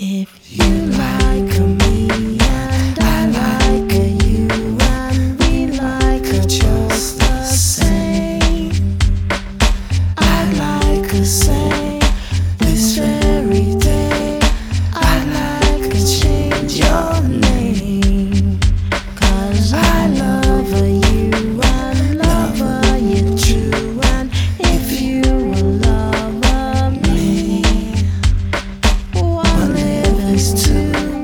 If you like me and I like you and we like just the same, I'd like to say this very day I'd like to change your name, 'cause I love you and love you true, and if you love me, one lives two.